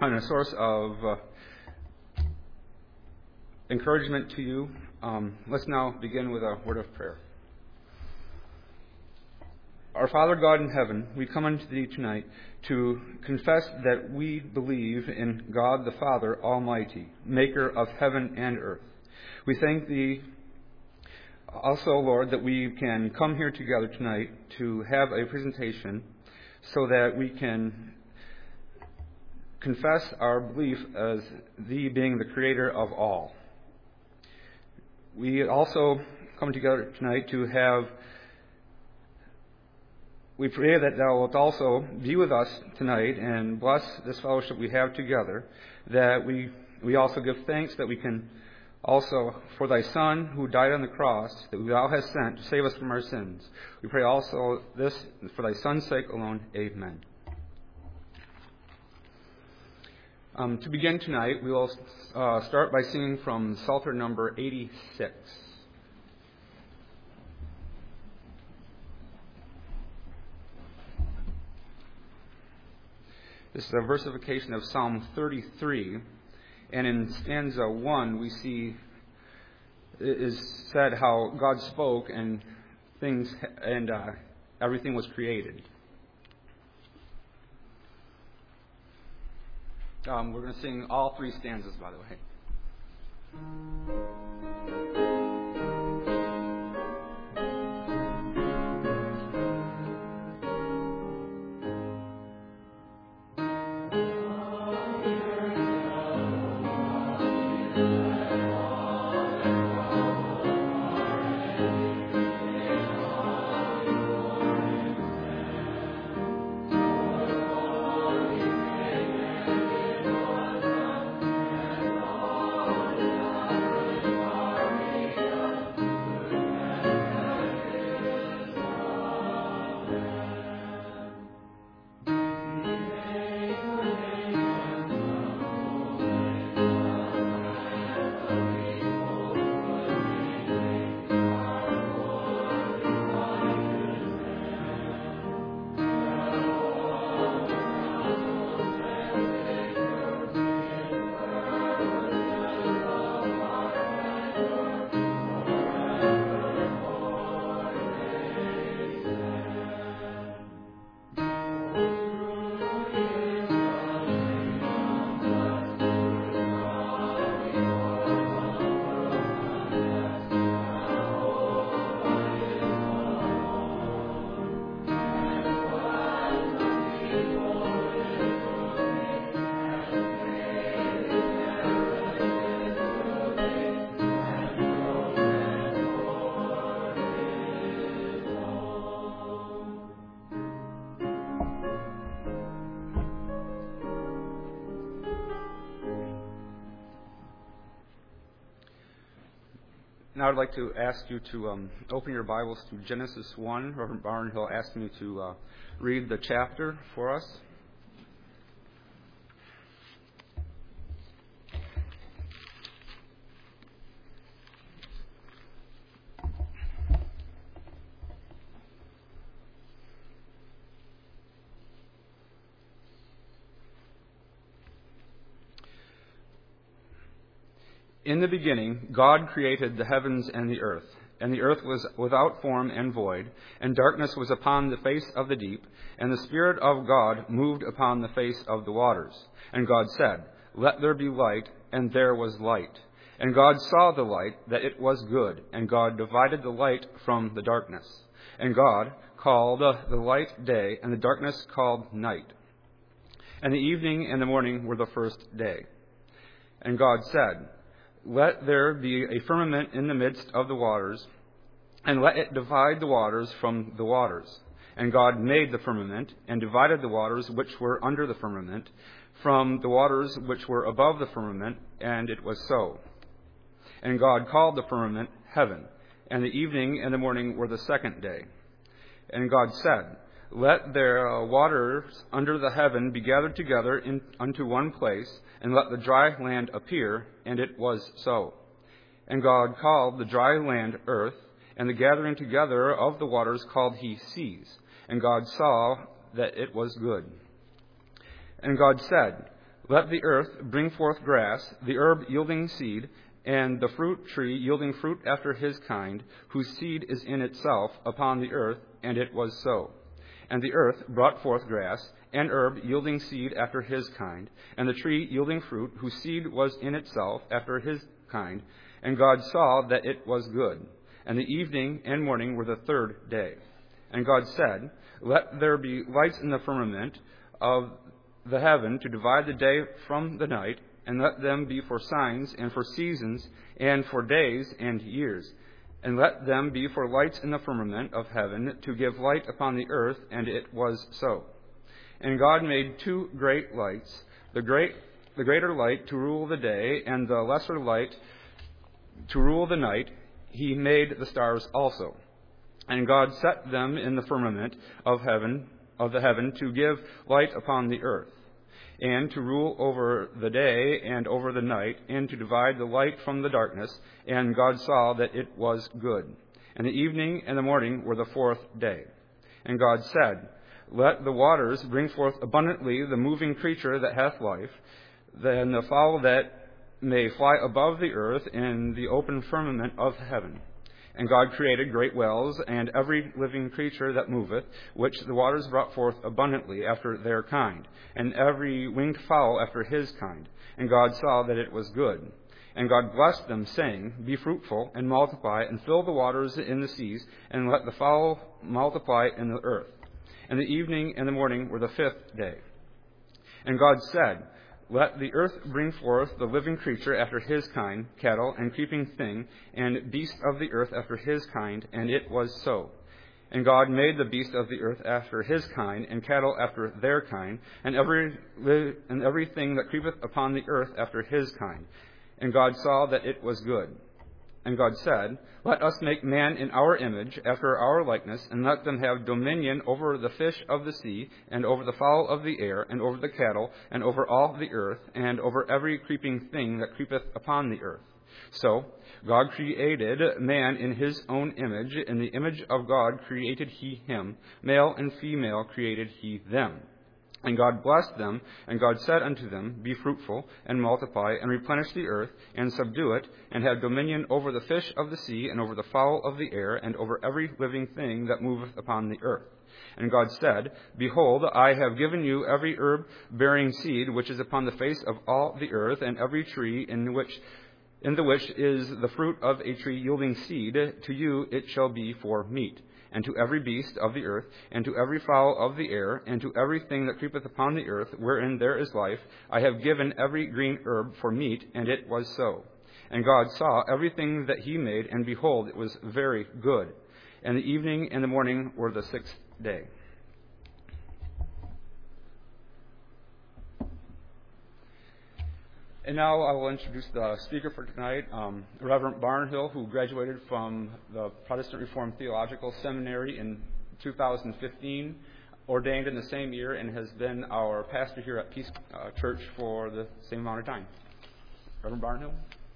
and a source of encouragement to you. Let's now begin with a word of prayer. Our Father God in heaven, we come unto Thee tonight to confess that we believe in God the Father Almighty, maker of heaven and earth. We thank Thee also, Lord, that we can come here together tonight to have a presentation so that we can confess our belief as Thee being the Creator of all. We also come together tonight to we pray that Thou wilt also be with us tonight and bless this fellowship we have together, that we also give thanks that we can also for Thy Son who died on the cross, that Thou hast sent to save us from our sins. We pray also this for Thy Son's sake alone. Amen. To begin tonight, we will start by singing from Psalter number 86. This is a versification of Psalm 33, and in stanza 1 we see it is said how God spoke and everything was created. We're going to sing all three stanzas, by the way. Now I'd like to ask you to open your Bibles to Genesis 1. Reverend Barnhill asked me to read the chapter for us. In the beginning, God created the heavens and the earth was without form and void, and darkness was upon the face of the deep, and the Spirit of God moved upon the face of the waters. And God said, "Let there be light," and there was light. And God saw the light, that it was good, and God divided the light from the darkness. And God called the light day, and the darkness called night. And the evening and the morning were the first day. And God said, "Let there be a firmament in the midst of the waters, and let it divide the waters from the waters." And God made the firmament, and divided the waters which were under the firmament from the waters which were above the firmament, and it was so. And God called the firmament heaven, and the evening and the morning were the second day. And God said, "Let their waters under the heaven be gathered together unto one place, and let the dry land appear," and it was so. And God called the dry land earth, and the gathering together of the waters called he seas. And God saw that it was good. And God said, Let the earth bring forth grass, the herb yielding seed, and the fruit tree yielding fruit after his kind, whose seed is in itself upon the earth, and it was so. And the earth brought forth grass, and herb yielding seed after his kind, and the tree yielding fruit, whose seed was in itself after his kind. And God saw that it was good. And the evening and morning were the third day. And God said, Let there be lights in the firmament of the heaven to divide the day from the night, and let them be for signs and for seasons and for days and years. And let them be for lights in the firmament of heaven to give light upon the earth, and it was so. And God made two great lights, the greater light to rule the day, and the lesser light to rule the night. He made the stars also. And God set them in the firmament of the heaven to give light upon the earth, and to rule over the day and over the night, and to divide the light from the darkness. And God saw that it was good. And the evening and the morning were the fourth day. And God said, Let the waters bring forth abundantly the moving creature that hath life, then the fowl that may fly above the earth in the open firmament of heaven. And God created great whales, and every living creature that moveth, which the waters brought forth abundantly after their kind, and every winged fowl after his kind. And God saw that it was good. And God blessed them, saying, Be fruitful, and multiply, and fill the waters in the seas, and let the fowl multiply in the earth. And the evening and the morning were the fifth day. And God said, Let the earth bring forth the living creature after his kind, cattle and creeping thing, and beast of the earth after his kind, and it was so. And God made the beast of the earth after his kind, and cattle after their kind, and everything that creepeth upon the earth after his kind. And God saw that it was good. And God said, Let us make man in our image, after our likeness, and let them have dominion over the fish of the sea, and over the fowl of the air, and over the cattle, and over all the earth, and over every creeping thing that creepeth upon the earth. So God created man in his own image. In the image of God created he him. Male and female created he them. And God blessed them, and God said unto them, Be fruitful, and multiply, and replenish the earth, and subdue it, and have dominion over the fish of the sea, and over the fowl of the air, and over every living thing that moveth upon the earth. And God said, Behold, I have given you every herb bearing seed, which is upon the face of all the earth, and every tree in the which is the fruit of a tree yielding seed. To you it shall be for meat. And to every beast of the earth, and to every fowl of the air, and to everything that creepeth upon the earth, wherein there is life, I have given every green herb for meat, and it was so. And God saw everything that he made, and behold, it was very good. And the evening and the morning were the sixth day. And now I will introduce the speaker for tonight, Reverend Barnhill, who graduated from the Protestant Reformed Theological Seminary in 2015, ordained in the same year, and has been our pastor here at Peace Church for the same amount of time. Reverend Barnhill.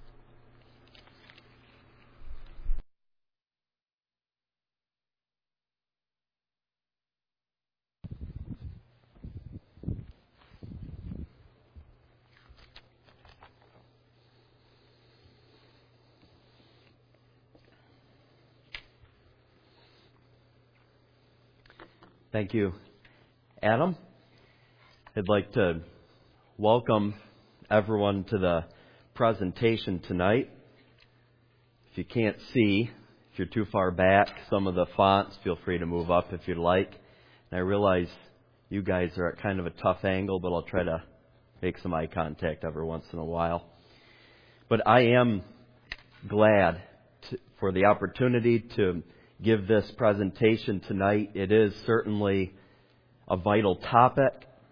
Thank you, Adam. I'd like to welcome everyone to the presentation tonight. If you can't see, if you're too far back, some of the fonts, feel free to move up if you'd like. And I realize you guys are at kind of a tough angle, but I'll try to make some eye contact every once in a while. But I am glad for the opportunity to give this presentation tonight. It is certainly a vital topic.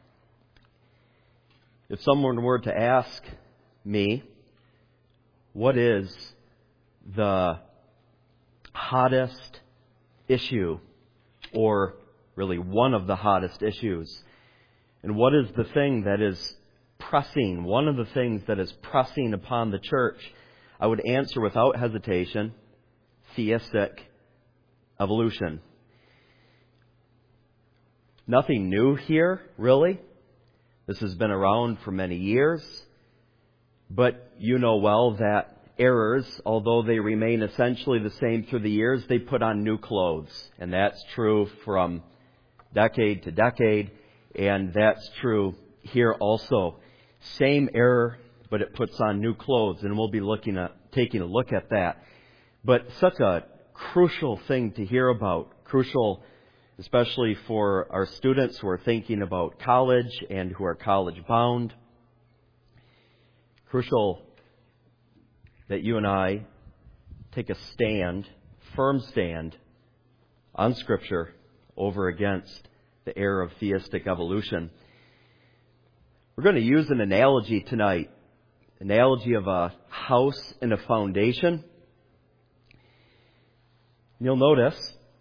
If someone were to ask me, what is the hottest issue, or really one of the hottest issues, and what is the thing that is pressing, one of the things that is pressing upon the church, I would answer without hesitation, theistic evolution. Nothing new here, really. This has been around for many years, but you know well that errors, although they remain essentially the same through the years, they put on new clothes. And that's true from decade to decade, and that's true here also. Same error, but it puts on new clothes, and we'll be taking a look at that. But such a crucial thing to hear about, crucial especially for our students who are thinking about college and who are college bound. Crucial that you and I take a stand, firm stand, on Scripture over against the error of theistic evolution. We're going to use an analogy tonight, analogy of a house and a foundation. You'll notice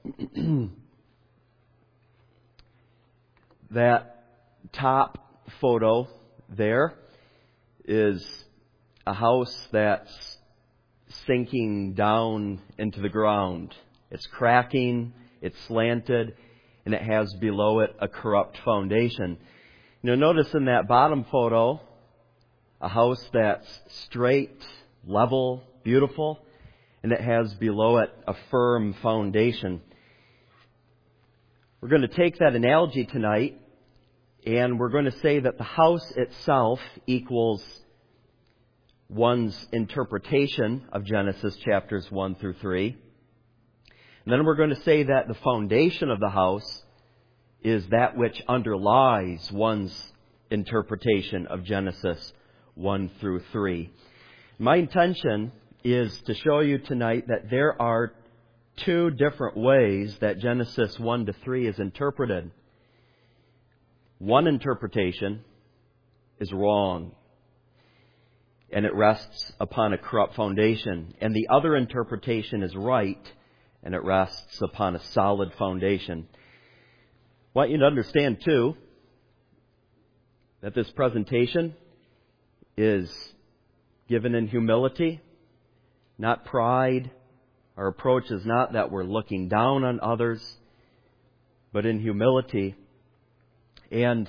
that top photo there is a house that's sinking down into the ground. It's cracking, it's slanted, and it has below it a corrupt foundation. You'll notice in that bottom photo a house that's straight, level, beautiful, and it has below it a firm foundation. We're going to take that analogy tonight, and we're going to say that the house itself equals one's interpretation of Genesis chapters 1 through 3. And then we're going to say that the foundation of the house is that which underlies one's interpretation of Genesis 1 through 3. My intention is to show you tonight that there are two different ways that Genesis 1 to 3 is interpreted. One interpretation is wrong, and it rests upon a corrupt foundation. And the other interpretation is right, and it rests upon a solid foundation. I want you to understand, too, that this presentation is given in humility, not pride. Our approach is not that we're looking down on others, but in humility. And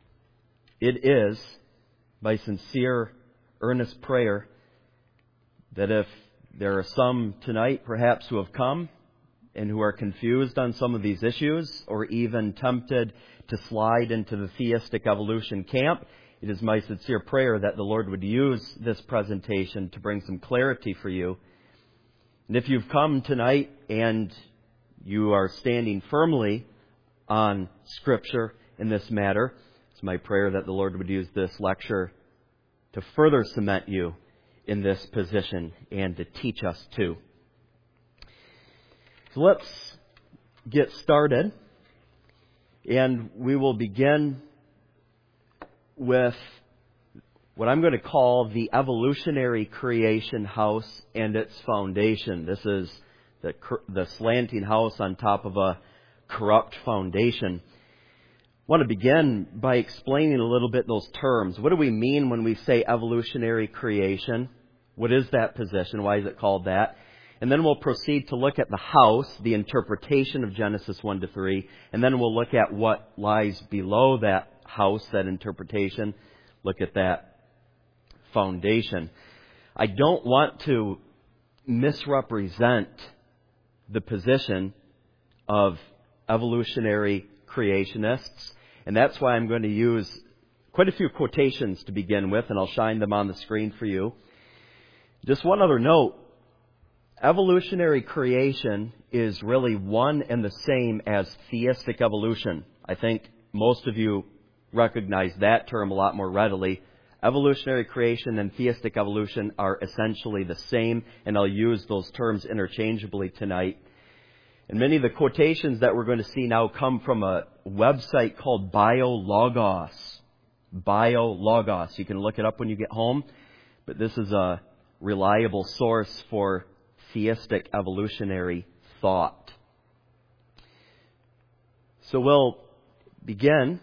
it is, by sincere, earnest prayer, that if there are some tonight perhaps who have come and who are confused on some of these issues, or even tempted to slide into the theistic evolution camp, it is my sincere prayer that the Lord would use this presentation to bring some clarity for you. And if you've come tonight and you are standing firmly on Scripture in this matter, it's my prayer that the Lord would use this lecture to further cement you in this position and to teach us too. So let's get started, and we will begin with what I'm going to call the evolutionary creation house and its foundation. This is the slanting house on top of a corrupt foundation. I want to begin by explaining a little bit those terms. What do we mean when we say evolutionary creation? What is that position? Why is it called that? And then we'll proceed to look at the house, the interpretation of Genesis 1 to 3, and then we'll look at what lies below that house, that interpretation. Look at that foundation. I don't want to misrepresent the position of evolutionary creationists, and that's why I'm going to use quite a few quotations to begin with, and I'll shine them on the screen for you. Just one other note. Evolutionary creation is really one and the same as theistic evolution. I think most of you recognize that term a lot more readily. Evolutionary creation and theistic evolution are essentially the same, and I'll use those terms interchangeably tonight. And many of the quotations that we're going to see now come from a website called BioLogos. BioLogos. You can look it up when you get home, but this is a reliable source for theistic evolutionary thought. So we'll begin.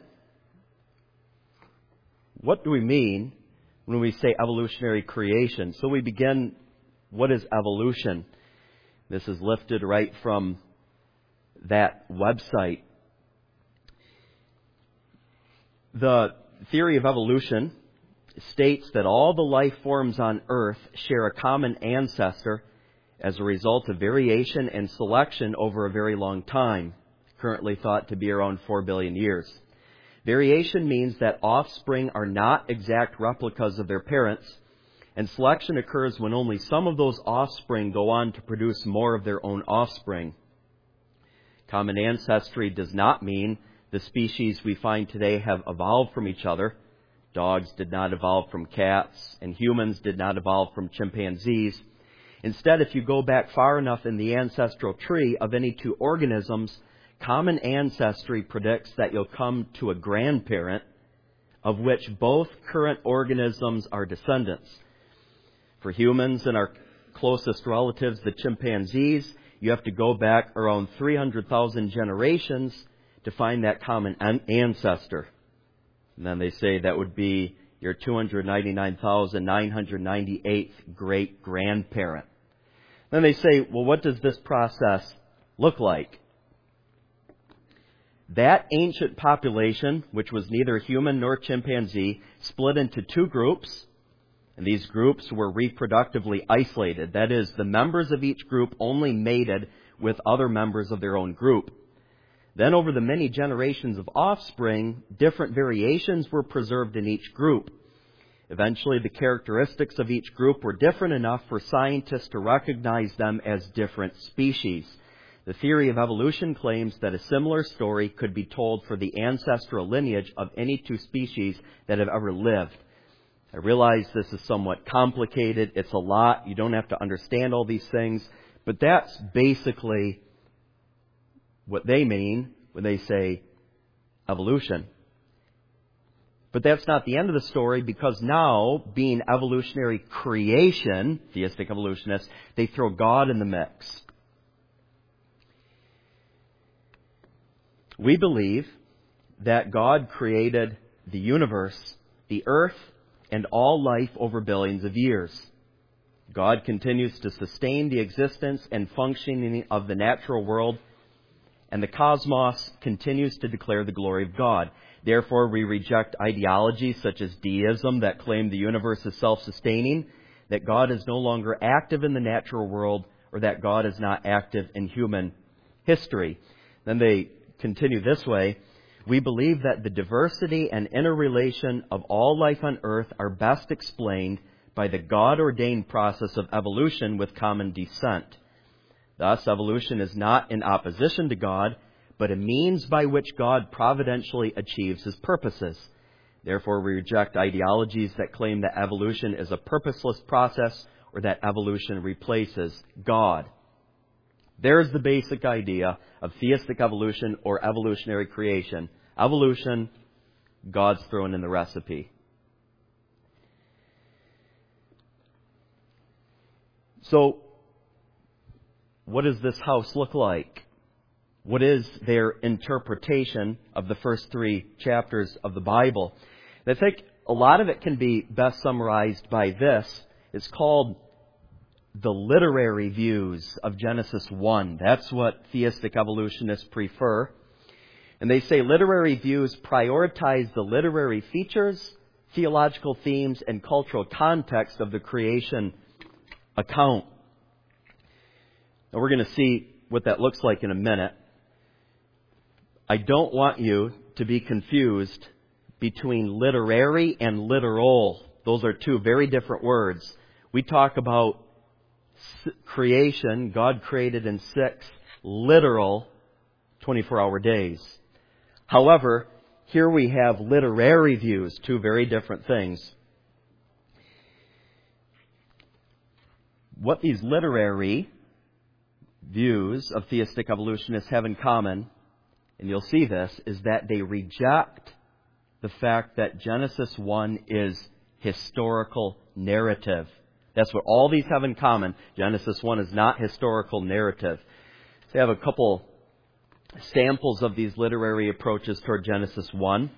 What do we mean when we say evolutionary creation? So we begin, what is evolution? This is lifted right from that website. The theory of evolution states that all the life forms on Earth share a common ancestor as a result of variation and selection over a very long time, currently thought to be around 4 billion years. Variation means that offspring are not exact replicas of their parents, and selection occurs when only some of those offspring go on to produce more of their own offspring. Common ancestry does not mean the species we find today have evolved from each other. Dogs did not evolve from cats, and humans did not evolve from chimpanzees. Instead, if you go back far enough in the ancestral tree of any two organisms, common ancestry predicts that you'll come to a grandparent of which both current organisms are descendants. For humans and our closest relatives, the chimpanzees, you have to go back around 300,000 generations to find that common ancestor. And then they say that would be your 299,998th great-grandparent. Then they say, well, what does this process look like? That ancient population, which was neither human nor chimpanzee, split into two groups, and these groups were reproductively isolated. That is, the members of each group only mated with other members of their own group. Then over the many generations of offspring, different variations were preserved in each group. Eventually, the characteristics of each group were different enough for scientists to recognize them as different species. The theory of evolution claims that a similar story could be told for the ancestral lineage of any two species that have ever lived. I realize this is somewhat complicated. It's a lot. You don't have to understand all these things. But that's basically what they mean when they say evolution. But that's not the end of the story, because now, being evolutionary creation, theistic evolutionists, they throw God in the mix. We believe that God created the universe, the earth, and all life over billions of years. God continues to sustain the existence and functioning of the natural world, and the cosmos continues to declare the glory of God. Therefore, we reject ideologies such as deism that claim the universe is self-sustaining, that God is no longer active in the natural world, or that God is not active in human history. Then they continue this way. We believe that the diversity and interrelation of all life on earth are best explained by the God-ordained process of evolution with common descent. Thus, evolution is not in opposition to God, but a means by which God providentially achieves His purposes. Therefore, we reject ideologies that claim that evolution is a purposeless process or that evolution replaces God. There's the basic idea of theistic evolution or evolutionary creation. Evolution, God's thrown in the recipe. So, what does this house look like? What is their interpretation of the first 3 chapters of the Bible? And I think a lot of it can be best summarized by this. It's called the literary views of Genesis 1. That's what theistic evolutionists prefer. And they say literary views prioritize the literary features, theological themes, and cultural context of the creation account. And we're going to see what that looks like in a minute. I don't want you to be confused between literary and literal. Those are 2 very different words. We talk about creation, God created in 6 literal 24-hour days. However, here we have literary views, 2 very different things. What these literary views of theistic evolutionists have in common, and you'll see this, is that they reject the fact that Genesis 1 is historical narrative. That's what all these have in common. Genesis 1 is not historical narrative. So I have a couple samples of these literary approaches toward Genesis 1.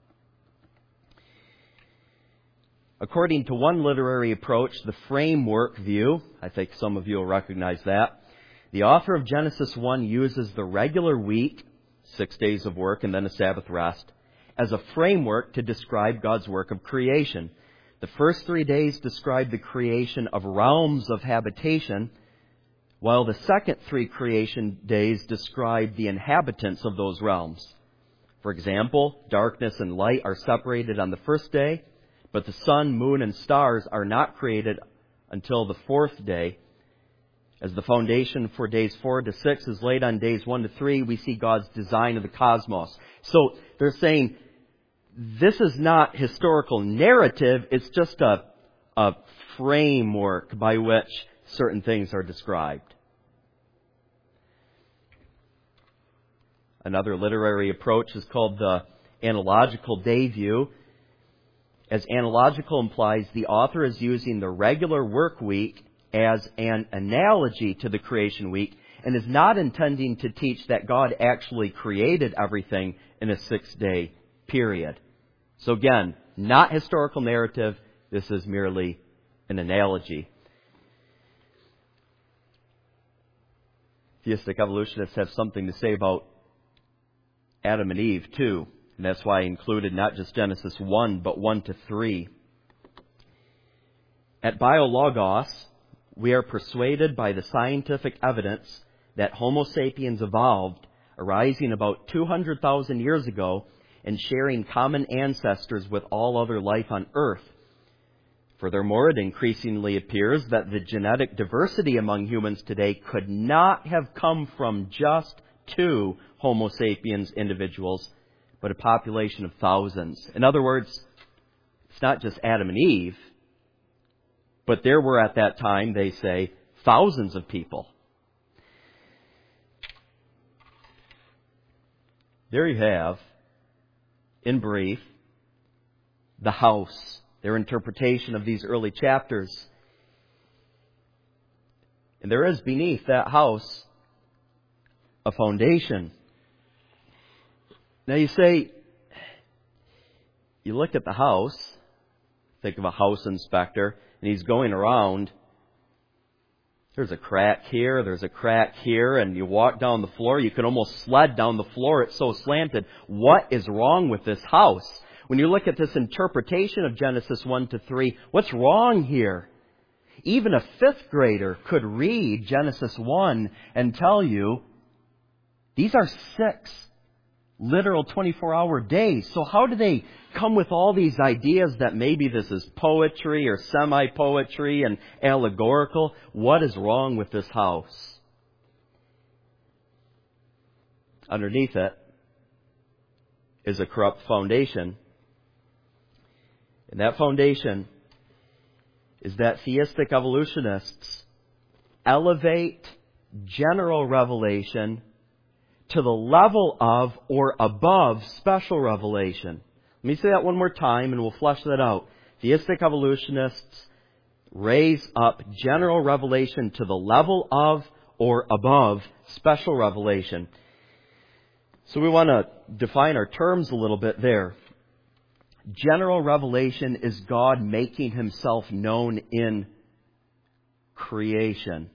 According to one literary approach, the framework view, I think some of you will recognize that, the author of Genesis 1 uses the regular week, 6 days of work and then a Sabbath rest, as a framework to describe God's work of creation. The first 3 days describe the creation of realms of habitation, while the second 3 creation days describe the inhabitants of those realms. For example, darkness and light are separated on the first day, but the sun, moon, and stars are not created until the 4th day. As the foundation for days 4 to 6 is laid on days 1 to 3, we see God's design of the cosmos. So they're saying this is not historical narrative, it's just a framework by which certain things are described. Another literary approach is called the analogical day view. As analogical implies, the author is using the regular work week as an analogy to the creation week and is not intending to teach that God actually created everything in a 6-day period. So again, not historical narrative. This is merely an analogy. Theistic evolutionists have something to say about Adam and Eve too. And that's why I included not just Genesis 1, but 1 to 3. At BioLogos, we are persuaded by the scientific evidence that Homo sapiens evolved, arising about 200,000 years ago and sharing common ancestors with all other life on Earth. Furthermore, it increasingly appears that the genetic diversity among humans today could not have come from just 2 Homo sapiens individuals, but a population of thousands. In other words, it's not just Adam and Eve, but there were at that time, they say, thousands of people. There you have, in brief, the house, their interpretation of these early chapters. And there is beneath that house a foundation. Now you say, you look at the house, think of a house inspector, and he's going around. There's a crack here, there's a crack here, and you walk down the floor, you can almost sled down the floor, it's so slanted. What is wrong with this house? When you look at this interpretation of Genesis 1 to 3, what's wrong here? Even a 5th grader could read Genesis 1 and tell you, these are 6 literal 24-hour days. So how do they come with all these ideas that maybe this is poetry or semi-poetry and allegorical? What is wrong with this house? Underneath it is a corrupt foundation. And that foundation is that theistic evolutionists elevate general revelation to the level of or above special revelation. Let me say that one more time and we'll flesh that out. Theistic evolutionists raise up general revelation to the level of or above special revelation. So we want to define our terms a little bit there. General revelation is God making Himself known in creation.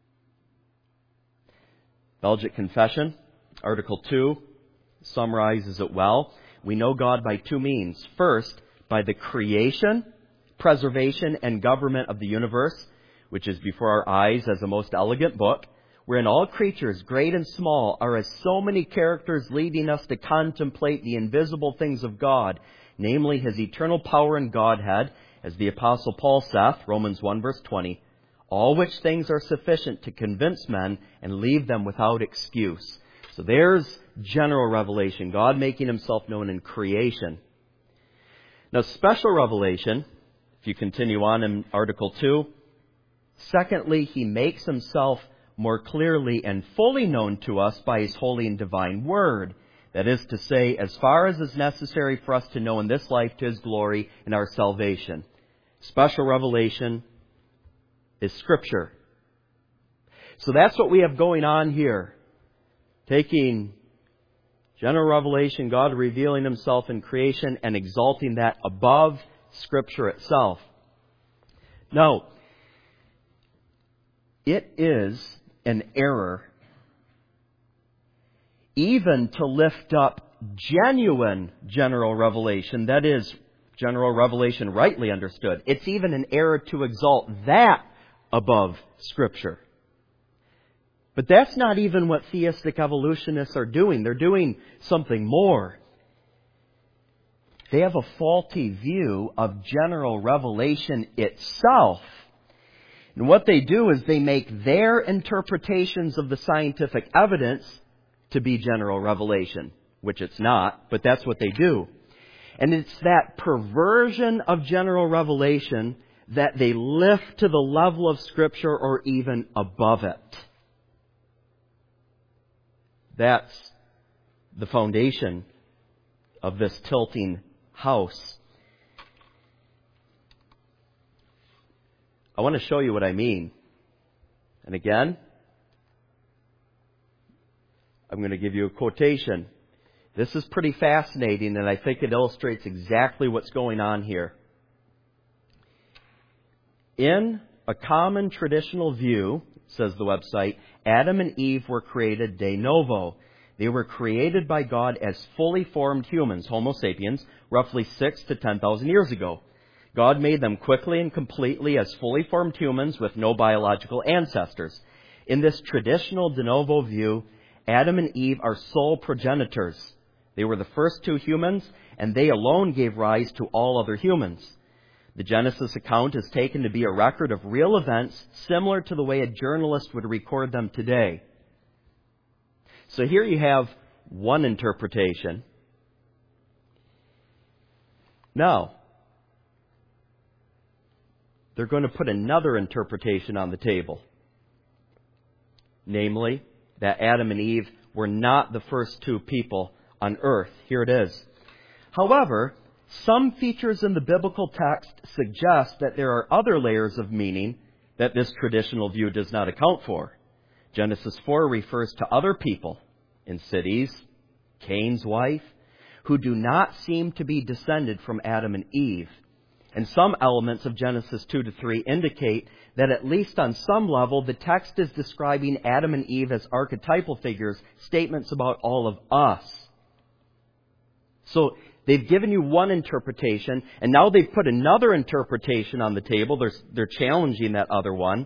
Belgic Confession, Article 2, summarizes it well. We know God by 2 means. First, by the creation, preservation, and government of the universe, which is before our eyes as a most elegant book, wherein all creatures, great and small, are as so many characters leading us to contemplate the invisible things of God, namely His eternal power and Godhead, as the Apostle Paul saith, Romans 1 verse 20, all which things are sufficient to convince men and leave them without excuse. So there's general revelation, God making Himself known in creation. Now special revelation, if you continue on in Article 2, secondly, He makes Himself more clearly and fully known to us by His holy and divine Word. That is to say, as far as is necessary for us to know in this life to His glory and our salvation. Special revelation is Scripture. So that's what we have going on here. Taking general revelation, God revealing Himself in creation and exalting that above Scripture itself. Now, it is an error even to lift up genuine general revelation, that is, general revelation rightly understood. It's even an error to exalt that above Scripture. But that's not even what theistic evolutionists are doing. They're doing something more. They have a faulty view of general revelation itself. And what they do is they make their interpretations of the scientific evidence to be general revelation, which it's not, but that's what they do. And it's that perversion of general revelation that they lift to the level of Scripture or even above it. That's the foundation of this tilting house. I want to show you what I mean. And again, I'm going to give you a quotation. This is pretty fascinating, and I think it illustrates exactly what's going on here. In a common traditional view, says the website, Adam and Eve were created de novo. They were created by God as fully formed humans, Homo sapiens, roughly 6,000 to 10,000 years ago. God made them quickly and completely as fully formed humans with no biological ancestors. In this traditional de novo view, Adam and Eve are sole progenitors. They were the first two humans, and they alone gave rise to all other humans. The Genesis account is taken to be a record of real events, similar to the way a journalist would record them today. So here you have one interpretation. Now, they're going to put another interpretation on the table. Namely, that Adam and Eve were not the first two people on earth. Here it is. However, some features in the biblical text suggest that there are other layers of meaning that this traditional view does not account for. Genesis 4 refers to other people in cities, Cain's wife, who do not seem to be descended from Adam and Eve. And some elements of Genesis 2 to 3 indicate that at least on some level, the text is describing Adam and Eve as archetypal figures, statements about all of us. So they've given you one interpretation, and now they've put another interpretation on the table. They're challenging that other one.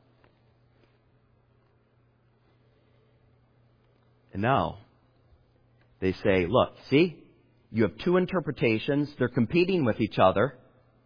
And now they say, look, see, you have two interpretations. They're competing with each other.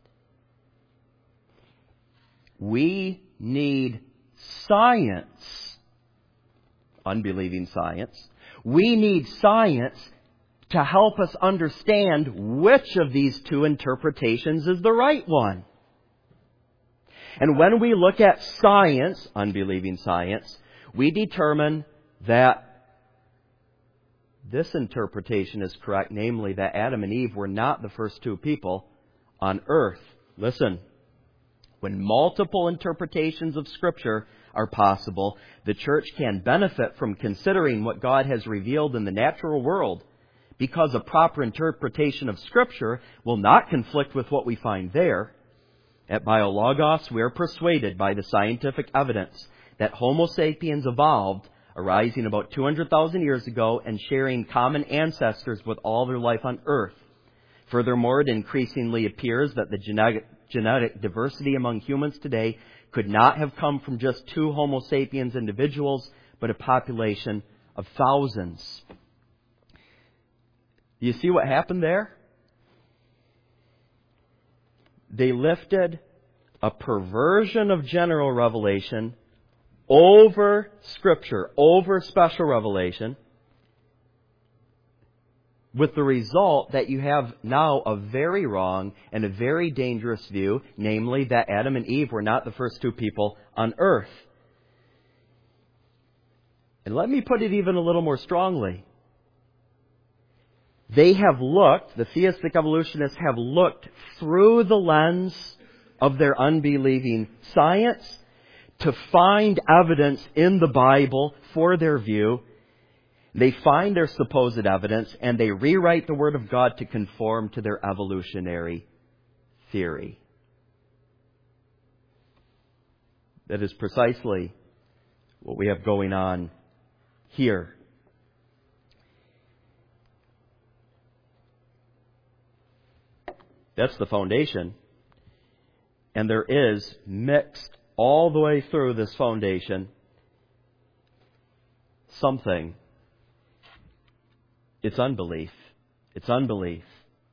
We need science, unbelieving science. We need science to help us understand which of these two interpretations is the right one. And when we look at science, unbelieving science, we determine that this interpretation is correct, namely that Adam and Eve were not the first two people on earth. Listen. When multiple interpretations of Scripture are possible, the church can benefit from considering what God has revealed in the natural world, because a proper interpretation of Scripture will not conflict with what we find there. At BioLogos, we are persuaded by the scientific evidence that Homo sapiens evolved, arising about 200,000 years ago and sharing common ancestors with all their life on earth. Furthermore, it increasingly appears that the genetic diversity among humans today could not have come from just two Homo sapiens individuals, but a population of thousands. Do you see what happened there? They lifted a perversion of general revelation over Scripture, over special revelation, with the result that you have now a very wrong and a very dangerous view, namely that Adam and Eve were not the first two people on earth. And let me put it even a little more strongly. They have looked, the theistic evolutionists have looked through the lens of their unbelieving science to find evidence in the Bible for their view. They find their supposed evidence and they rewrite the Word of God to conform to their evolutionary theory. That is precisely what we have going on here. That's the foundation. And there is mixed all the way through this foundation something. It's unbelief. It's unbelief.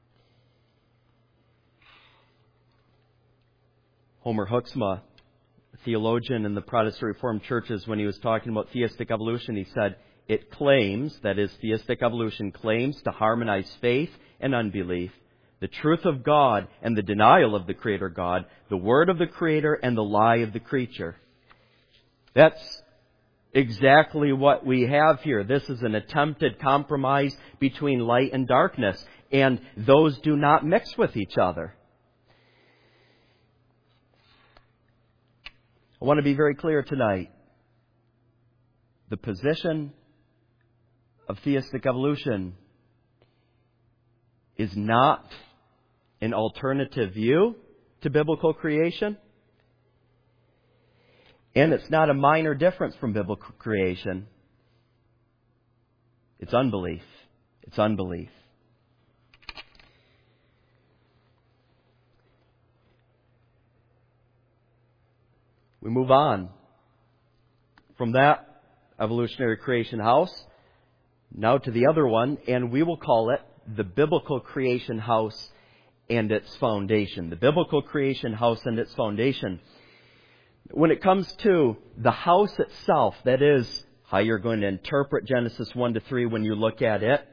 Homer Huxma, a theologian in the Protestant Reformed churches, when he was talking about theistic evolution, he said, it claims, that is, theistic evolution claims to harmonize faith and unbelief, the truth of God and the denial of the Creator God, the word of the Creator and the lie of the creature. That's exactly what we have here. This is an attempted compromise between light and darkness, and those do not mix with each other. I want to be very clear tonight. The position of theistic evolution is not an alternative view to biblical creation. And it's not a minor difference from biblical creation. It's unbelief. It's unbelief. We move on from that evolutionary creation house now to the other one, and we will call it the biblical creation house and its foundation. The biblical creation house and its foundation. When it comes to the house itself, that is how you're going to interpret Genesis 1-3 when you look at it,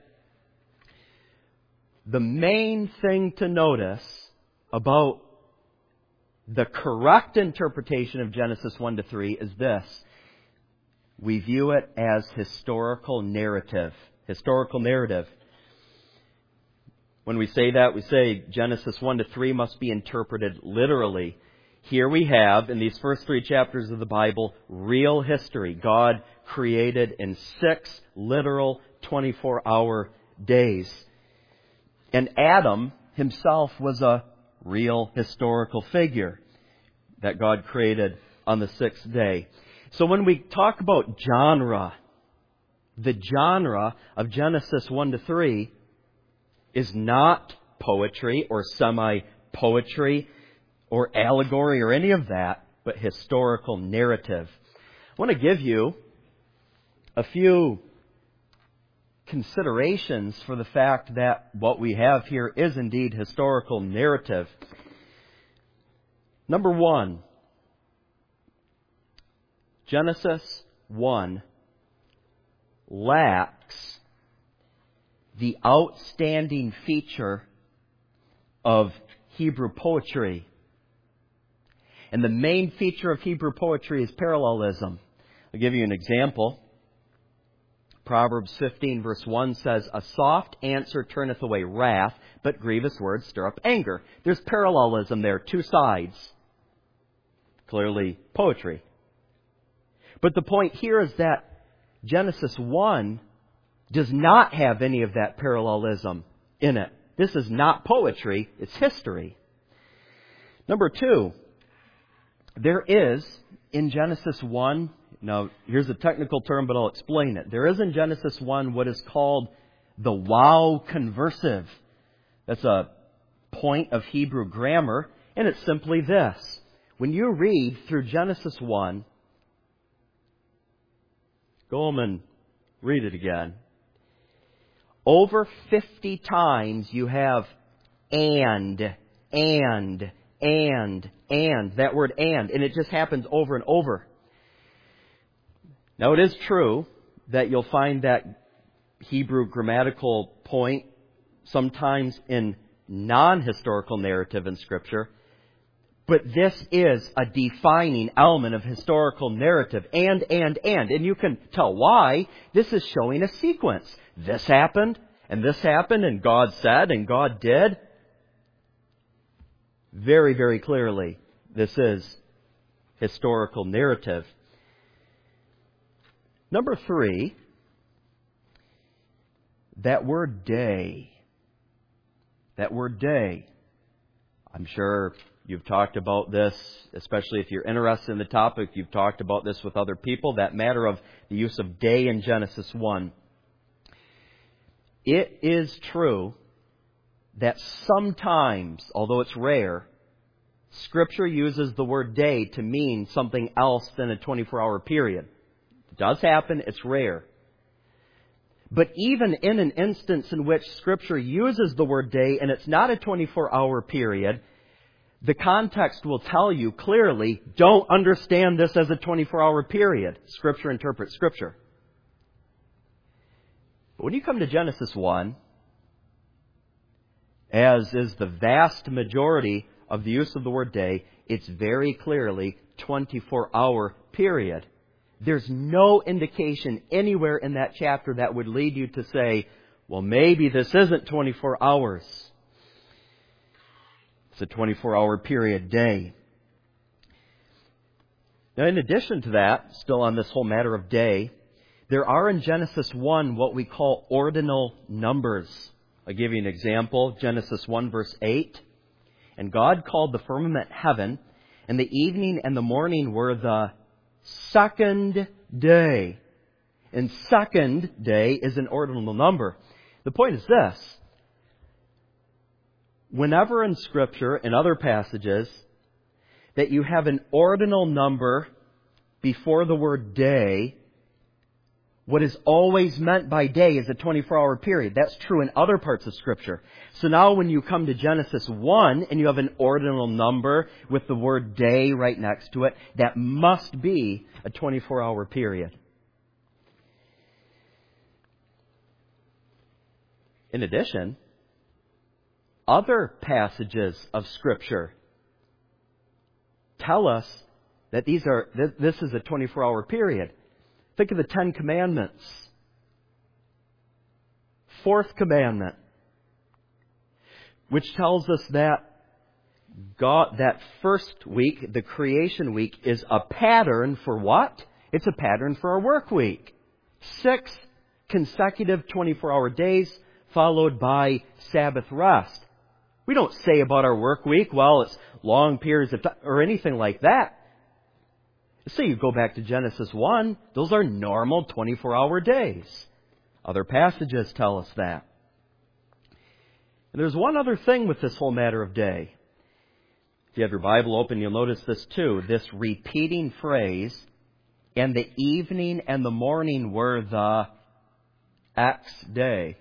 the main thing to notice about the correct interpretation of Genesis 1-3 is this. We view it as historical narrative. Historical narrative. When we say that, we say Genesis 1-3 must be interpreted literally. Here we have, in these first 3 chapters of the Bible, real history. God created in 6 literal 24-hour days. And Adam himself was a real historical figure that God created on the 6th day. So when we talk about genre, the genre of Genesis 1-3 is not poetry or semi-poetry or allegory or any of that, but historical narrative. I want to give you a few considerations for the fact that what we have here is indeed historical narrative. Number 1, Genesis 1 lacks the outstanding feature of Hebrew poetry. And the main feature of Hebrew poetry is parallelism. I'll give you an example. Proverbs 15 verse 1 says, a soft answer turneth away wrath, but grievous words stir up anger. There's parallelism there, 2 sides. Clearly poetry. But the point here is that Genesis 1 does not have any of that parallelism in it. This is not poetry, it's history. Number 2, there is in Genesis 1, now here's a technical term, but I'll explain it. There is in Genesis 1 what is called the wow conversive. That's a point of Hebrew grammar, and it's simply this. When you read through Genesis 1, go home and read it again. Over 50 times you have and. That word and it just happens over and over. Now it is true that you'll find that Hebrew grammatical point sometimes in non-historical narrative in Scripture, but this is a defining element of historical narrative. And you can tell why. This is showing a sequence. This happened, and God said, and God did. Very, very clearly, this is historical narrative. Number 3, that word day. That word day. I'm sure you've talked about this, especially if you're interested in the topic. You've talked about this with other people, that matter of the use of day in Genesis 1. It is true that sometimes, although it's rare, Scripture uses the word day to mean something else than a 24-hour period. It does happen, it's rare. But even in an instance in which Scripture uses the word day and it's not a 24-hour period, the context will tell you clearly, don't understand this as a 24-hour period. Scripture interprets Scripture. But when you come to Genesis 1, as is the vast majority of the use of the word day, it's very clearly 24-hour period. There's no indication anywhere in that chapter that would lead you to say, well, maybe this isn't 24 hours. It's a 24-hour period day. Now, in addition to that, still on this whole matter of day, there are in Genesis 1 what we call ordinal numbers. I'll give you an example. Genesis 1 verse 8. And God called the firmament heaven, and the evening and the morning were the second day. And second day is an ordinal number. The point is this. Whenever in Scripture, in other passages, that you have an ordinal number before the word day, what is always meant by day is a 24-hour period. That's true in other parts of Scripture. So now when you come to Genesis 1 and you have an ordinal number with the word day right next to it, that must be a 24-hour period. In addition, other passages of Scripture tell us that this is a 24-hour period. Think of the Ten Commandments. Fourth commandment, which tells us that that first week, the creation week, is a pattern for what? It's a pattern for our work week. 6 consecutive 24-hour days followed by Sabbath rest. We don't say about our work week, well, it's long periods of time or anything like that. So you go back to Genesis 1, those are normal 24-hour days. Other passages tell us that. And there's one other thing with this whole matter of day. If you have your Bible open, you'll notice this too. This repeating phrase, and the evening and the morning were the X day.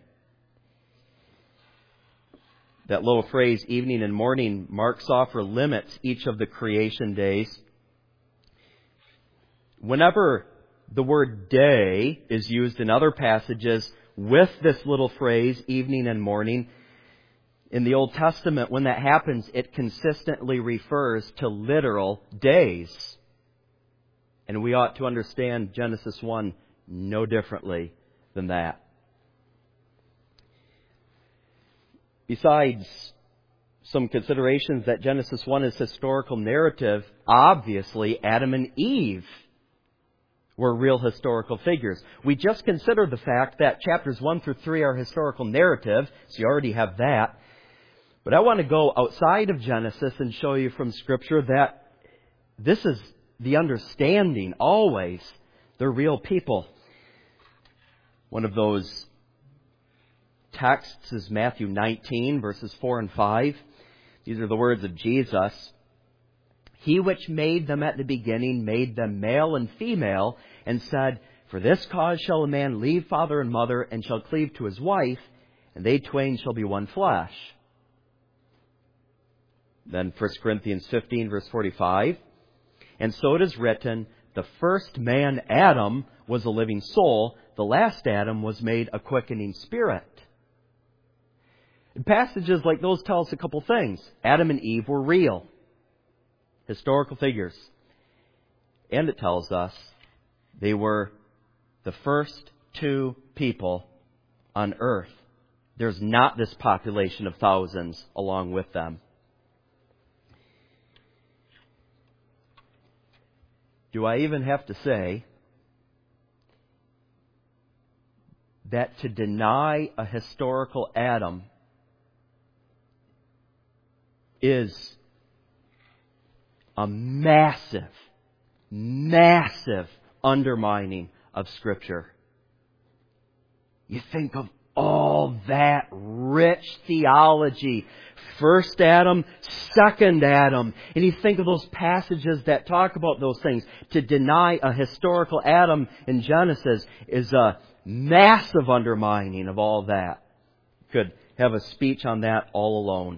That little phrase, evening and morning, marks off or limits each of the creation days. Whenever the word day is used in other passages with this little phrase, evening and morning, in the Old Testament, when that happens, it consistently refers to literal days. And we ought to understand Genesis 1 no differently than that. Besides some considerations that Genesis 1 is historical narrative, obviously Adam and Eve were real historical figures. We just considered the fact that chapters 1 through 3 are historical narrative, so you already have that. But I want to go outside of Genesis and show you from Scripture that this is the understanding always. They're real people. One of those texts is Matthew 19, verses 4 and 5. These are the words of Jesus. He which made them at the beginning made them male and female, and said, For this cause shall a man leave father and mother, and shall cleave to his wife, and they twain shall be one flesh. Then 1 Corinthians 15, verse 45. And so it is written, the first man, Adam, was a living soul. The last Adam was made a quickening spirit. And passages like those tell us a couple things. Adam and Eve were real. Historical figures. And it tells us they were the first 2 people on earth. There's not this population of thousands along with them. Do I even have to say that to deny a historical Adam is a massive, massive undermining of Scripture? You think of all that rich theology. First Adam, second Adam. And you think of those passages that talk about those things. To deny a historical Adam in Genesis is a massive undermining of all that. Could have a speech on that all alone.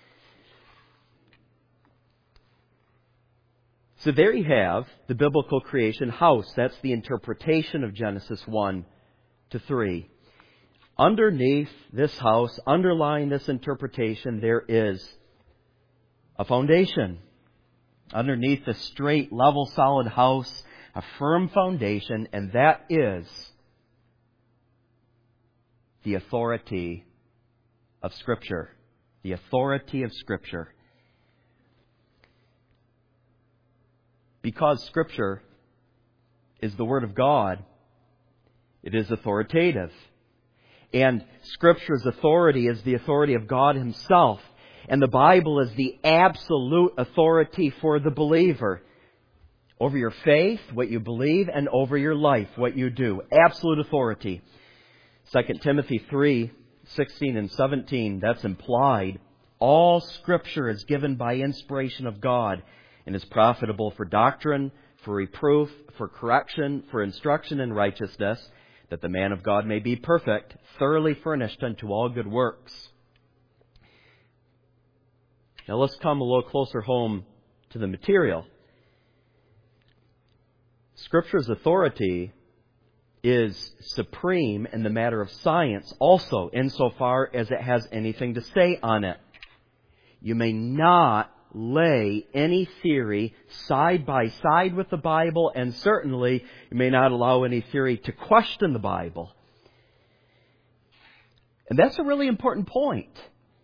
So there you have the biblical creation house. That's the interpretation of Genesis 1 to 3. Underneath this house, underlying this interpretation, there is a foundation. Underneath the straight, level, solid house, a firm foundation, and that is the authority of Scripture. The authority of Scripture. Because Scripture is the Word of God, it is authoritative. And Scripture's authority is the authority of God Himself. And the Bible is the absolute authority for the believer. Over your faith, what you believe, and over your life, what you do. Absolute authority. 2 Timothy 3:16 and 17, that's implied. All Scripture is given by inspiration of God and is profitable for doctrine, for reproof, for correction, for instruction in righteousness, that the man of God may be perfect, thoroughly furnished unto all good works. Now let's come a little closer home to the material. Scripture's authority is supreme in the matter of science also, insofar as it has anything to say on it. You may not lay any theory side by side with the Bible, and certainly you may not allow any theory to question the Bible. And that's a really important point.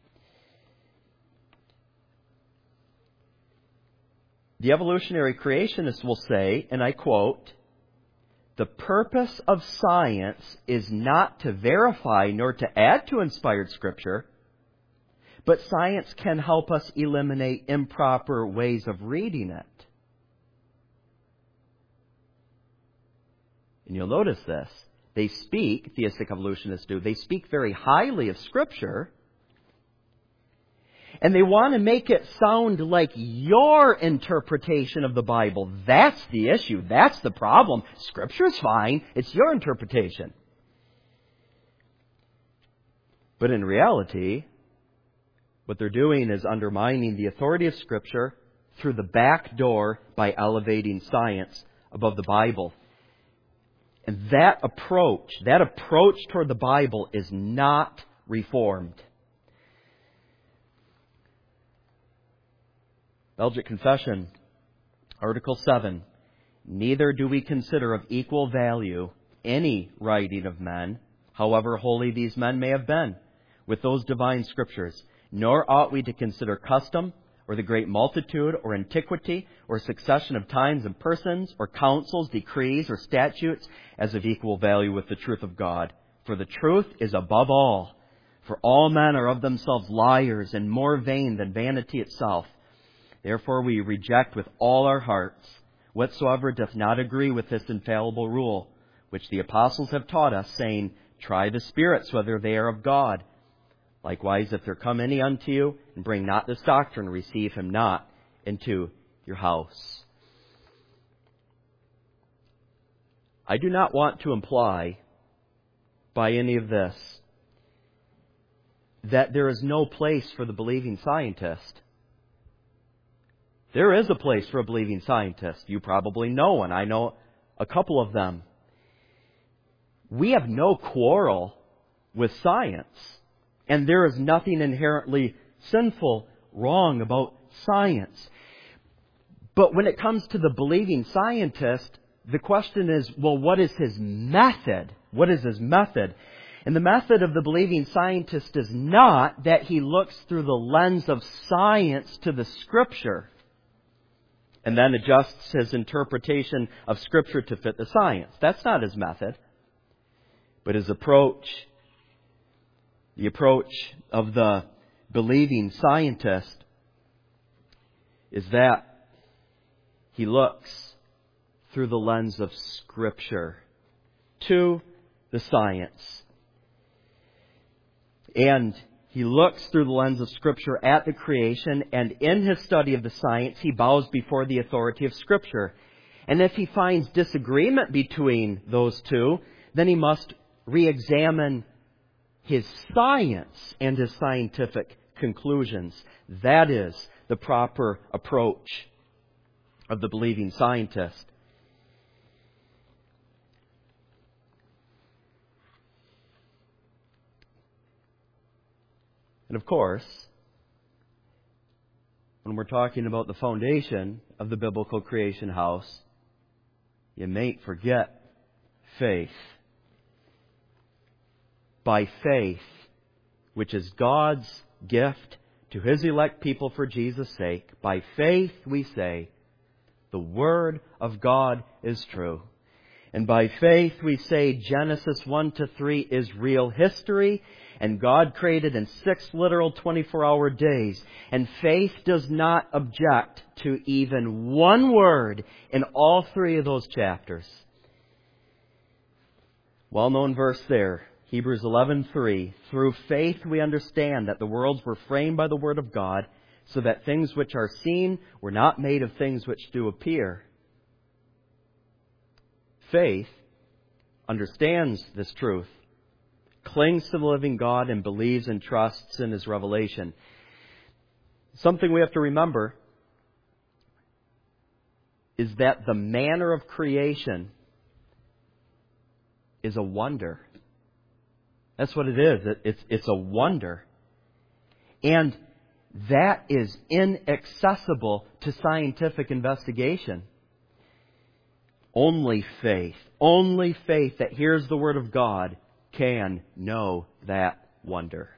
The evolutionary creationists will say, and I quote, "The purpose of science is not to verify nor to add to inspired Scripture, but science can help us eliminate improper ways of reading it." And you'll notice this. They speak, theistic evolutionists do, they speak very highly of Scripture. And they want to make it sound like your interpretation of the Bible. That's the issue. That's the problem. Scripture's fine. It's your interpretation. But in reality, what they're doing is undermining the authority of Scripture through the back door by elevating science above the Bible. And that approach toward the Bible is not reformed. Belgic Confession, Article 7. Neither do we consider of equal value any writing of men, however holy these men may have been, with those divine Scriptures. Nor ought we to consider custom, or the great multitude, or antiquity, or succession of times and persons, or counsels, decrees, or statutes, as of equal value with the truth of God. For the truth is above all. For all men are of themselves liars, and more vain than vanity itself. Therefore we reject with all our hearts whatsoever doth not agree with this infallible rule, which the apostles have taught us, saying, Try the spirits whether they are of God. Likewise, if there come any unto you, and bring not this doctrine, receive him not into your house. I do not want to imply by any of this that there is no place for the believing scientist. There is a place for a believing scientist. You probably know one. I know a couple of them. We have no quarrel with science. And there is nothing inherently sinful, wrong about science. But when it comes to the believing scientist, the question is, well, what is his method? What is his method? And the method of the believing scientist is not that he looks through the lens of science to the Scripture and then adjusts his interpretation of Scripture to fit the science. That's not his method. But his approach, the approach of the believing scientist, is that he looks through the lens of Scripture to the science. And he looks through the lens of Scripture at the creation, and in his study of the science, he bows before the authority of Scripture. And if he finds disagreement between those two, then he must re-examine his science and his scientific conclusions. That is the proper approach of the believing scientist. And of course, when we're talking about the foundation of the biblical creation house, you mayn't forget faith. By faith, which is God's gift to His elect people for Jesus' sake, by faith we say, the Word of God is true. And by faith we say Genesis 1-3 is real history, and God created in 6 literal 24-hour days. And faith does not object to even one word in all 3 of those chapters. Well-known verse there, Hebrews 11:3. Through faith we understand that the worlds were framed by the Word of God, so that things which are seen were not made of things which do appear. Faith understands this truth, clings to the living God, and believes and trusts in His revelation. Something we have to remember is that the manner of creation is a wonder. That's what it is. It's a wonder. And that is inaccessible to scientific investigation. Only faith that hears the Word of God can know that wonder.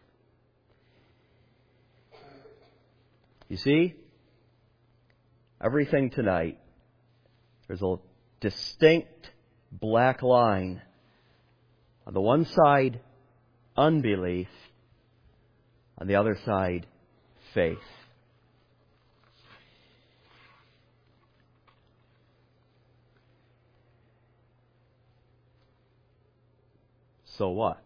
You see, everything tonight, there's a distinct black line. On the one side, unbelief. On the other side, faith. So what?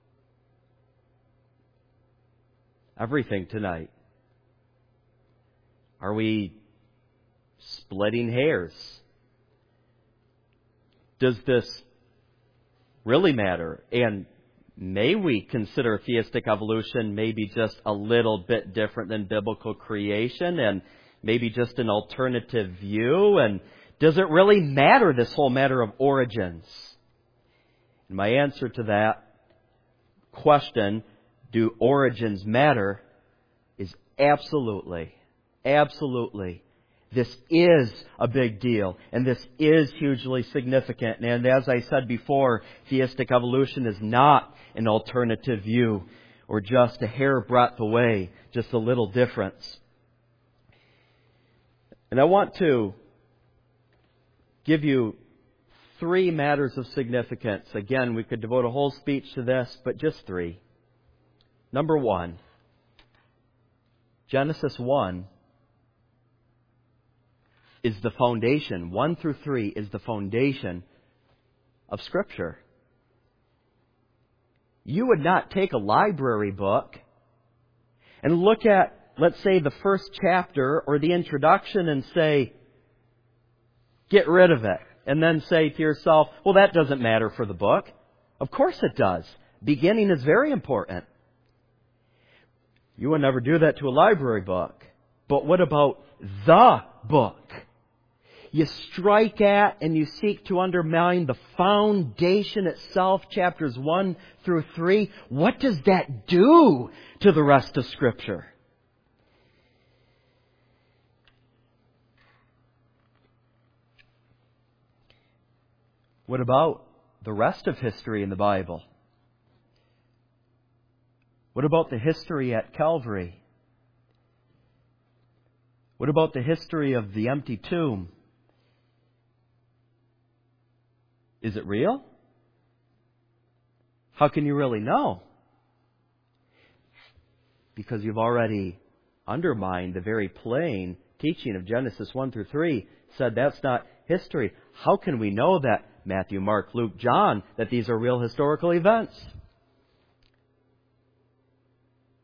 Everything tonight. Are we splitting hairs? Does this really matter? And may we consider theistic evolution maybe just a little bit different than biblical creation and maybe just an alternative view? And does it really matter, this whole matter of origins? And my answer to that question, do origins matter, is absolutely. Absolutely. This is a big deal, and this is hugely significant. And as I said before, theistic evolution is not an alternative view or just a hair breadth away, just a little difference. And I want to give you 3 matters of significance. Again, we could devote a whole speech to this, but just 3. Number 1, Genesis 1 is the foundation. 1-3 is the foundation of Scripture. You would not take a library book and look at, let's say, the first chapter or the introduction and say, get rid of it. And then say to yourself, well, that doesn't matter for the book. Of course it does. Beginning is very important. You would never do that to a library book. But what about the book? You strike at and you seek to undermine the foundation itself, chapters 1-3. What does that do to the rest of Scripture? What about the rest of history in the Bible? What about the history at Calvary? What about the history of the empty tomb? Is it real? How can you really know? Because you've already undermined the very plain teaching of Genesis 1-3, said that's not history. How can we know that Matthew, Mark, Luke, John, that these are real historical events?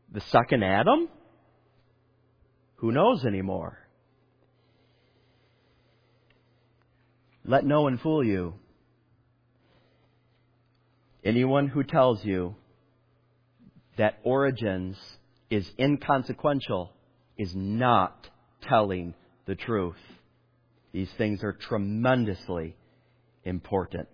the second Adam? Who knows anymore? Let no one fool you. Anyone who tells you that origins is inconsequential is not telling the truth. These things are tremendously important.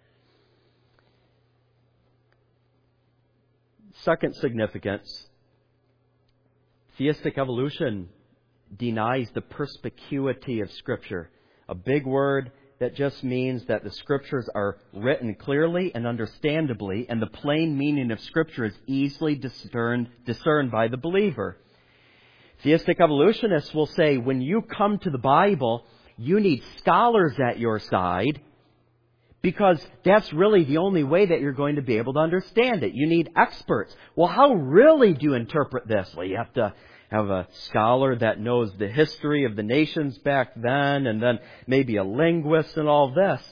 Second significance, theistic evolution denies the perspicuity of Scripture. A big word that just means that the Scriptures are written clearly and understandably, and the plain meaning of Scripture is easily discerned by the believer. Theistic evolutionists will say, when you come to the Bible, you need scholars at your side, because that's really the only way that you're going to be able to understand it. You need experts. Well, how really do you interpret this? Well, you have to have a scholar that knows the history of the nations back then, and then maybe a linguist and all this.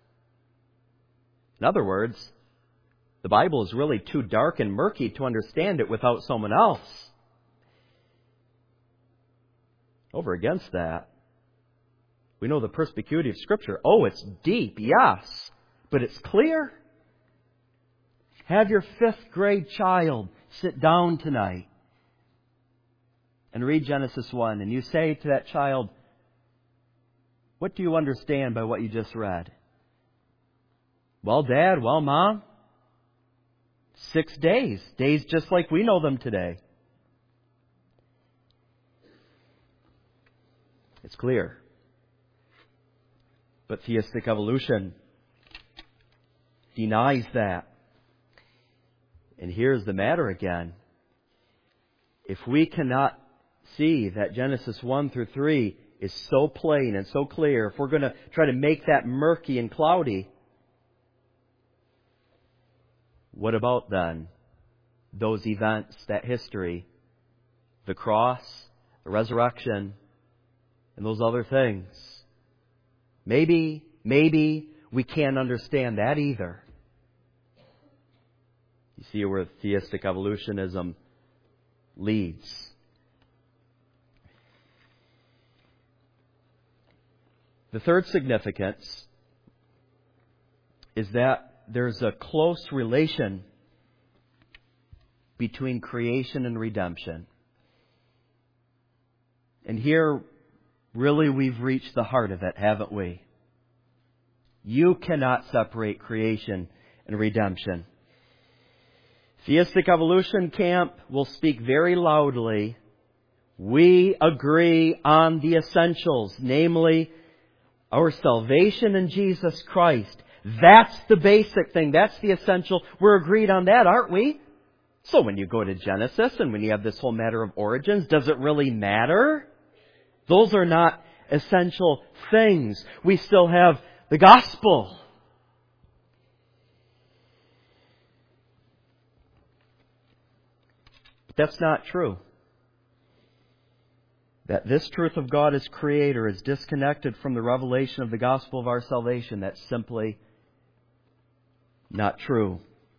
In other words, the Bible is really too dark and murky to understand it without someone else. Over against that, we know the perspicuity of Scripture. Oh, it's deep, yes, but it's clear. Have your 5th grade child sit down tonight and read Genesis 1, and you say to that child, what do you understand by what you just read? Well, Dad, well, Mom, 6 days. Days just like we know them today. It's clear. But theistic evolution denies that. And here's the matter again. If we cannot see that Genesis 1 through 3 is so plain and so clear, if we're going to try to make that murky and cloudy, what about then those events, that history, the cross, the resurrection, and those other things? Maybe we can't understand that either. You see where theistic evolutionism leads. The third significance is that there's a close relation between creation and redemption. And here, really, we've reached the heart of it, haven't we? You cannot separate creation and redemption. Theistic evolution camp will speak very loudly. We agree on the essentials, namely our salvation in Jesus Christ. That's the basic thing. That's the essential. We're agreed on that, aren't we? So when you go to Genesis and when you have this whole matter of origins, does it really matter? Those are not essential things. We still have the gospel. But that's not true. That this truth of God as Creator is disconnected from the revelation of the gospel of our salvation, that's simply not true.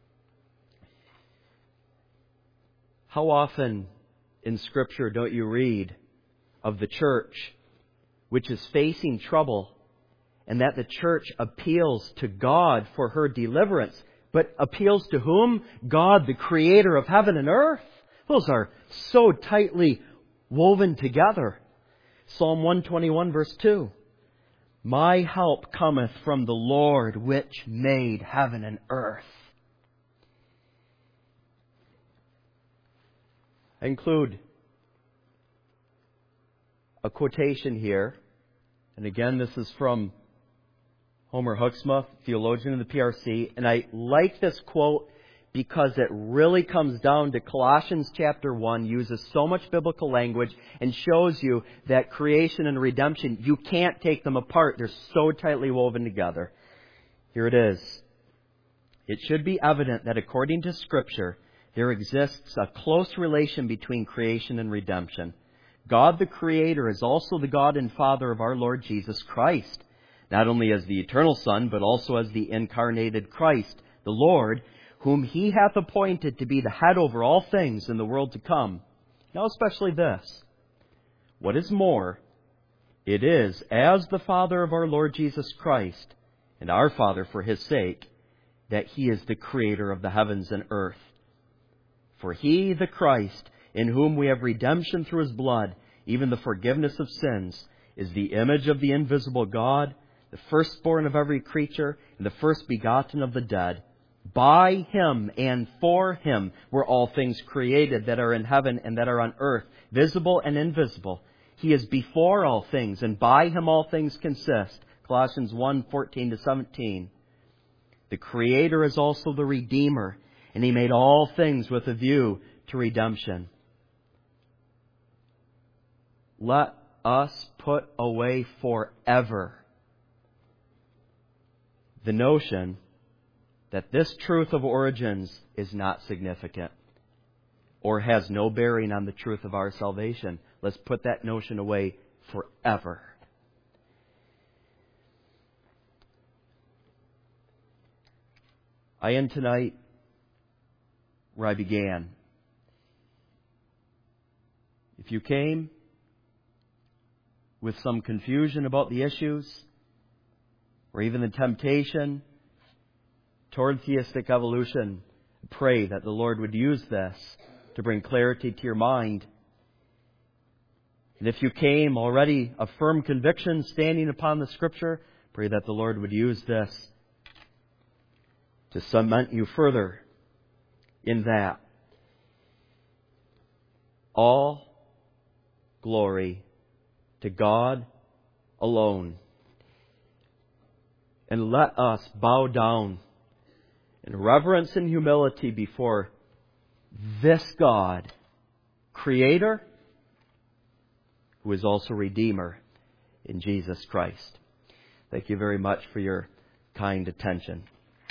How often in Scripture don't you read of the church which is facing trouble, and that the church appeals to God for her deliverance, but appeals to whom? God, the Creator of heaven and earth. Those are so tightly woven together. Psalm 121 verse 2. My help cometh from the Lord which made heaven and earth. I include a quotation here. And again, this is from Homer Huxma, theologian of the PRC. And I like this quote because it really comes down to Colossians chapter 1, uses so much biblical language and shows you that creation and redemption, you can't take them apart. They're so tightly woven together. Here it is. It should be evident that according to Scripture, there exists a close relation between creation and redemption. God the Creator is also the God and Father of our Lord Jesus Christ, not only as the eternal Son, but also as the incarnated Christ, the Lord, whom He hath appointed to be the head over all things in the world to come. Now especially this, what is more, it is as the Father of our Lord Jesus Christ, and our Father for His sake, that He is the Creator of the heavens and earth. For He, the Christ, in whom we have redemption through His blood, even the forgiveness of sins, is the image of the invisible God, the firstborn of every creature, and the first begotten of the dead. By Him and for Him were all things created that are in heaven and that are on earth, visible and invisible. He is before all things, and by Him all things consist. Colossians 1:14-17. The Creator is also the Redeemer, and He made all things with a view to redemption. Let us put away forever the notion that this truth of origins is not significant or has no bearing on the truth of our salvation. Let's put that notion away forever. I end tonight where I began. If you came with some confusion about the issues, or even the temptation toward theistic evolution, pray that the Lord would use this to bring clarity to your mind. And if you came already of firm conviction, standing upon the Scripture, pray that the Lord would use this to cement you further in that. All glory to God alone. And let us bow down in reverence and humility before this God, Creator, who is also Redeemer in Jesus Christ. Thank you very much for your kind attention.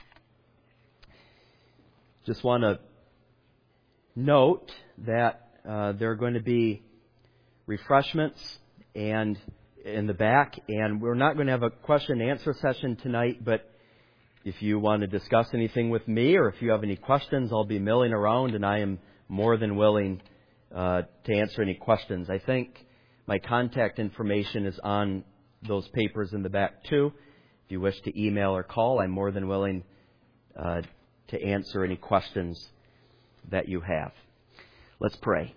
Just want to note that there are going to be refreshments and in the back, and we're not going to have a question and answer session tonight, but if you want to discuss anything with me or if you have any questions, I'll be milling around, and I am more than willing to answer any questions. I think my contact information is on those papers in the back too. If you wish to email or call, I'm more than willing to answer any questions that you have. Let's pray.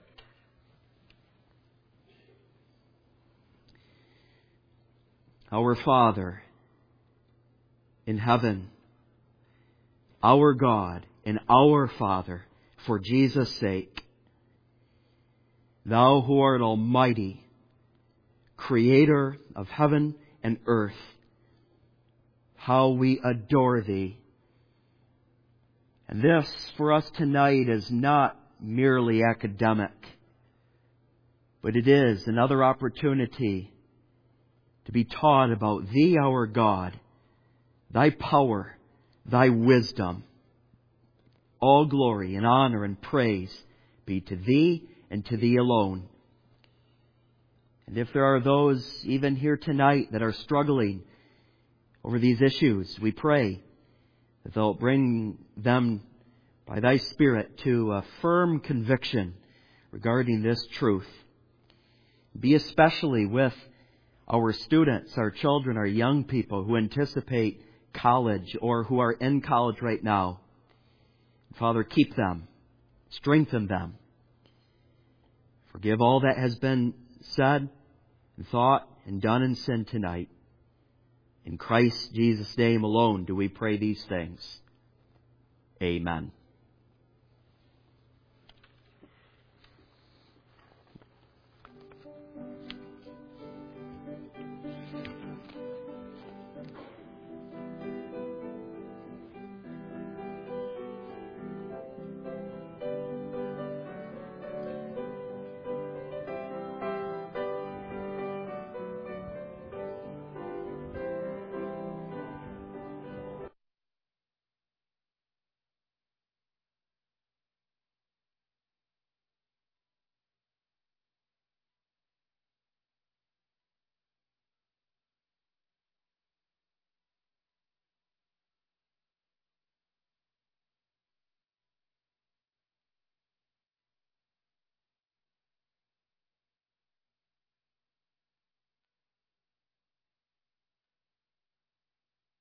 Our Father in heaven, our God and our Father, for Jesus' sake, Thou who art almighty, Creator of heaven and earth, how we adore Thee. And this, for us tonight, is not merely academic, but it is another opportunity to be taught about Thee, our God, Thy power, Thy wisdom. All glory and honor and praise be to Thee and to Thee alone. And if there are those even here tonight that are struggling over these issues, we pray that Thou bring them by Thy Spirit to a firm conviction regarding this truth. Be especially with our students, our children, our young people who anticipate college or who are in college right now. Father, keep them, strengthen them. Forgive all that has been said and thought and done in sin tonight. In Christ Jesus' name alone do we pray these things. Amen.